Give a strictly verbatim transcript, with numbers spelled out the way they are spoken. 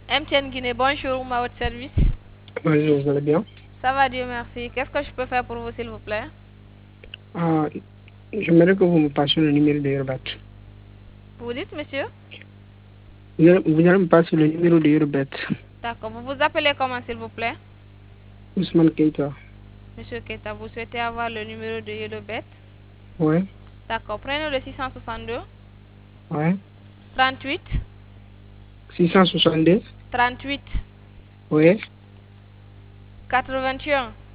M T N Guinée, bonjour, ma votre service. Bonjour, vous allez bien? Ça va, Dieu merci. Qu'est-ce que je peux faire pour vous, s'il vous plaît? Ah, j'aimerais que vous me passiez le numéro de Yorbat. Vous dites, monsieur? Vous allez, vous allez me passer le numéro de Yorbat. D'accord. Vous vous appelez comment, s'il vous plaît? Ousmane Keita. Monsieur Keta, vous souhaitez avoir le numéro de Yelobet? Ouais, D'accord. Prenez le six cent soixante-deux, ouais. trente-huit, six cent soixante-deux. trente-huit, Ouais, quatre-vingt-un,